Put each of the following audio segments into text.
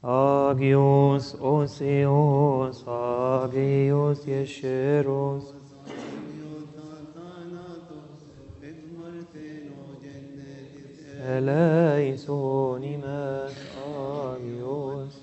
Agios Osios, Agios Yesheros, Eleisonimas, Agios.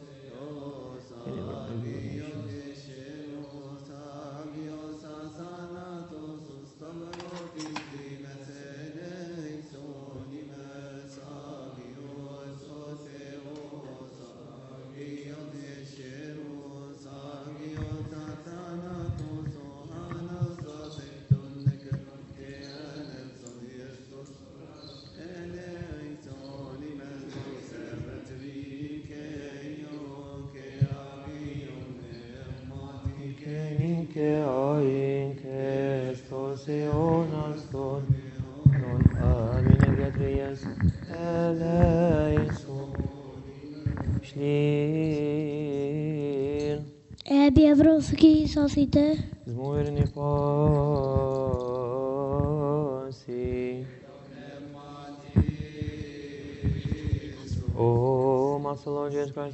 Que hay que estos eonas non amine gatrias eleison Shlil Bievrovský sosite. Zmurni pasi O muscle Lord Jesus Christ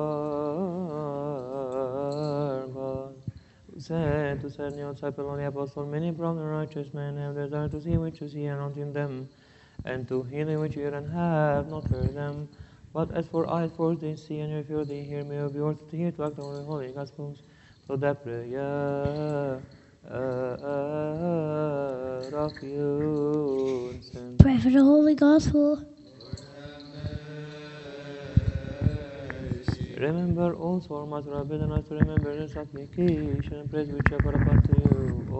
our God said to send your disciple on the apostle, many from the righteous men have desired to see which you see and not in them, and to hear them which you hear and have not heard them. But as for eyes, for they see, and if you they hear, may of yours to hear to act on the holy gospels, so that prayer refuse. Pray for the Holy Gospel. Remember also our Master have bidden us to remember the supplication and praise which are apart to you, O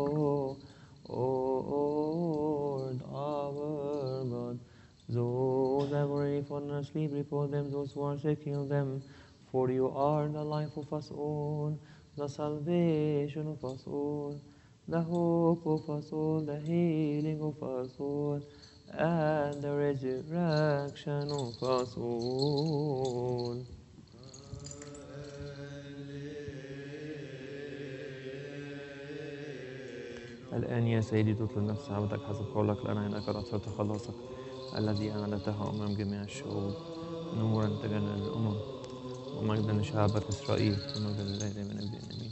Lord, our God. Those that were already fallen asleep, repose them, those who are sick, heal them. For you are the life of us all, the salvation of us all, the hope of us all, the healing of us all, and the resurrection of us all. الآن يا سيدي تطلب نفس عبدك حسب قولك لنا إنك قد أبصرت خلاصك الذي أعلنته أمام جميع الشعوب نورا تجلى للأمم ومجدا لشعبك إسرائيل ومجدا لله دائما أبدا آمين.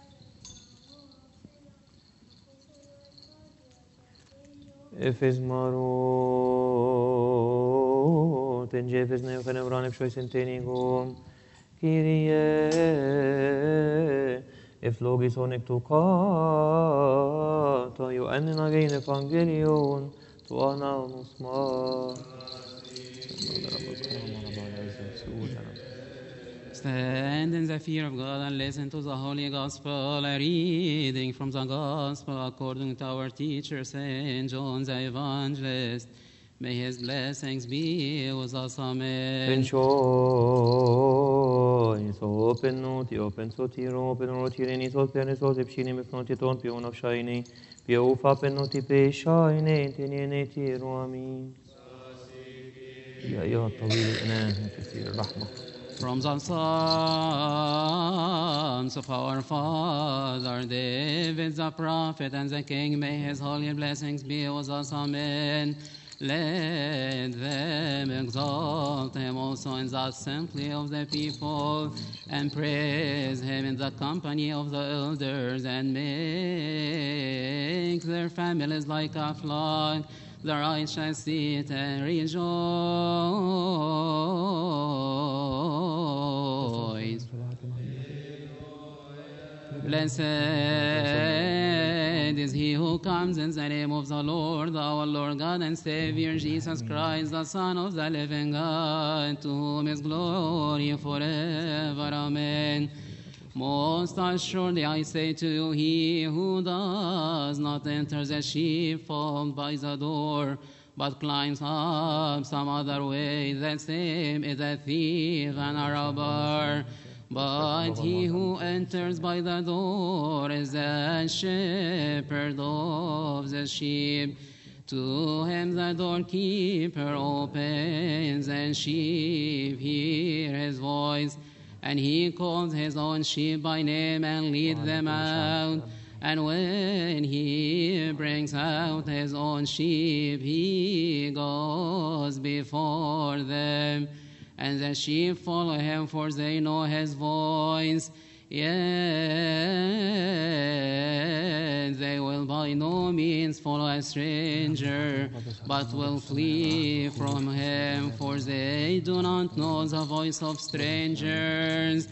Efes maro tenjefes neo fenebran epshoisen tenigum Kyrie Eflogison ektukata يؤمن again evangelion tuana nusma. Stand in the fear of God and listen to the Holy Gospel, a reading from the Gospel according to our teacher, Saint John the Evangelist. May his blessings be with us. Amen. Enjoy, so open noti, open sotiro, open rotirini, sotpene, sotipshini, mifnoti ton, pion of shiny, piofa penoti pe shine, tenene tiro, amin. يا أيها الطويل الأناه كثير الرحمة. From the Psalms of our Father David the prophet and the King, may his holy blessings be with us. Amen. Let them exalt him also in the assembly of the people, and praise him in the company of the elders, and make their families like a flock. The righteous sit and rejoice. Blessed is he who comes in the name of the Lord, our Lord God and Savior, Jesus Christ, the Son of the living God, to whom is glory forever. Amen. Most assuredly I say to you, he who does not enter the sheepfold by the door, but climbs up some other way, that same is a thief and a robber. But he who enters by the door is the shepherd of the sheep. To him the doorkeeper opens, and sheep hear his voice. And he calls his own sheep by name and leads them out. And when he brings out his own sheep, he goes before them. and the sheep follow him, for they know his voice. Yet they will by no means follow a stranger, but will flee from him, for they do not know the voice of strangers.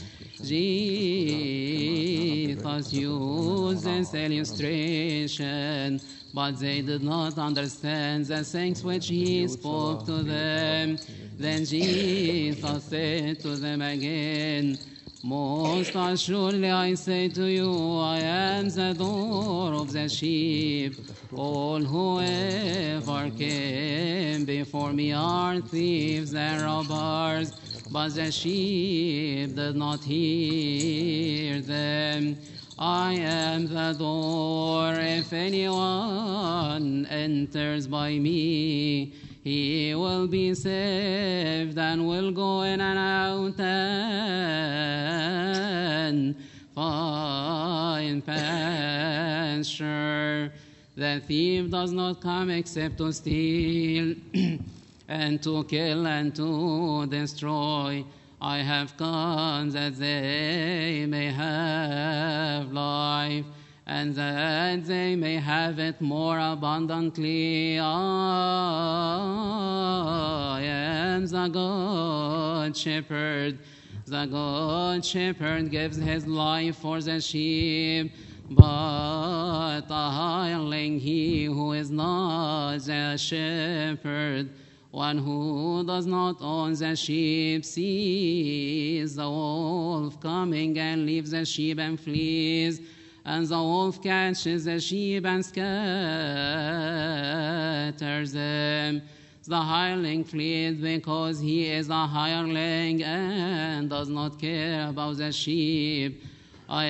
Jesus used this illustration, but they did not understand the things which he spoke to them. Then Jesus said to them again, most assuredly I say to you, I am the door of the sheep. All who ever came before me are thieves and robbers, but the sheep did not hear them. I am the door. If anyone enters by me, he will be saved and will go in and out and find pasture. The thief does not come except to steal and to kill and to destroy. I have come that they may have life, and that they may have it more abundantly. I am the good shepherd. The good shepherd gives his life for the sheep, but a hireling, he who is not the shepherd, one who does not own the sheep, sees the wolf coming and leaves the sheep and flees. And the wolf catches the sheep and scatters them. The hireling flees because he is a hireling and does not care about the sheep. I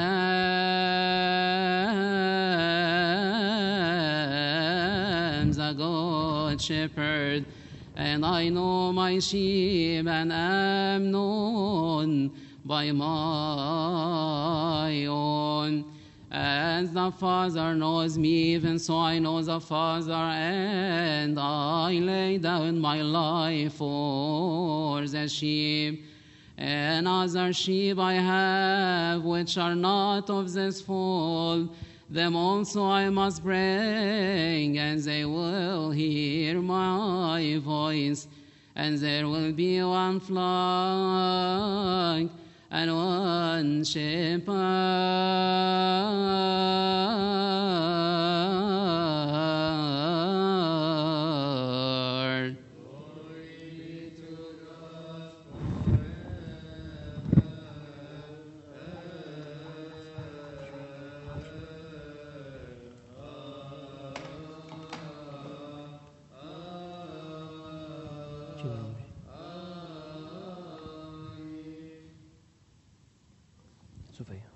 am the good shepherd, and I know my sheep and am known by my own. As the Father knows me, even so I know the Father, and I lay down my life for the sheep. And other sheep I have, which are not of this fold, them also I must bring, and they will hear my voice. And there will be one flock and one shepherd. Sofia.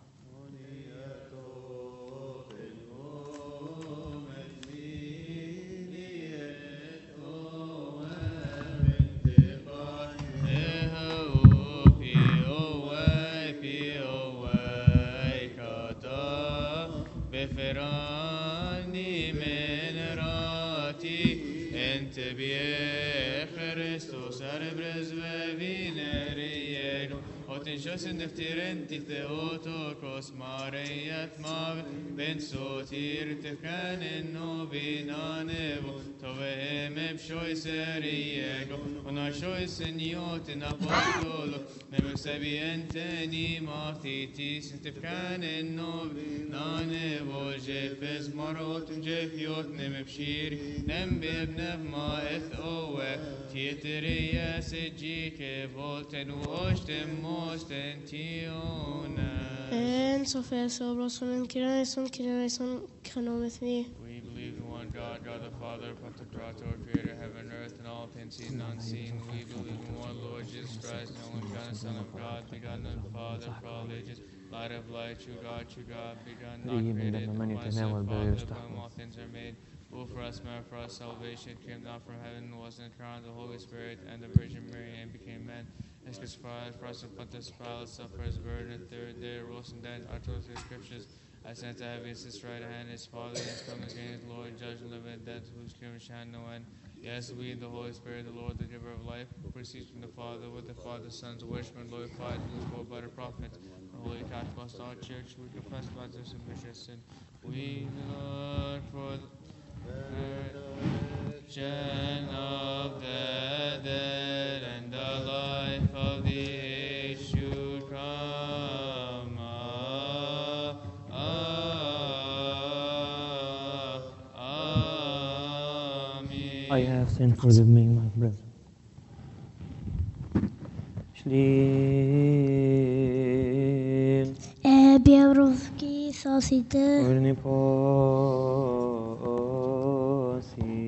بفراني من راتي انت بيه خريستوس اربرز وفينريين وتنشوس نفتيرنتي ثيوتوكوس ماريات ماغ بن سوتير تكان انو بينانبو توهم بشوي سرييكو ونشوي سنيوت نابوستولو نمسبي انتني ماثيتيس تفكان انو بينانبو جيفز مروت جيفيوت نمبشير نمبيبنف ما اثقوه تيتريا سجيك فولتن واشتم موستن تيونا En Sophia Sobros from Kiraison Kanomith me. We believe in one God, God the Father, Pantocrator, creator of heaven and earth, and all things seen and unseen. We believe in one Lord Jesus Christ, the only begotten Son of God, begotten of the Father for all ages, light of light, true God, begotten, not created, one Son, Father, of whom all things are made, who for us, merit for us salvation, came down from heaven, was incarnate of the Holy Spirit and the Virgin Mary, and became man. Is crucified for us in Pontius Pilate, suffered his burden, and third day rose from dead, uttered the scriptures. I sent to heaven his right hand, his Father, his coming again, his Lord, judge and living and dead, whose kingdom shall no end. Yes, we, the Holy Spirit, the Lord, the giver of life, who proceeds from the Father, with the Father's Son's worshipper, glorified, who spoke by the prophets, the Holy Catholic Apostolic Church, we confess God's submission, and we look for the resurrection of the dead and the life of the age to come. Amen. I have sinned, forgive me, my brethren. Ślin, Białorusski, Sosity, urni posi.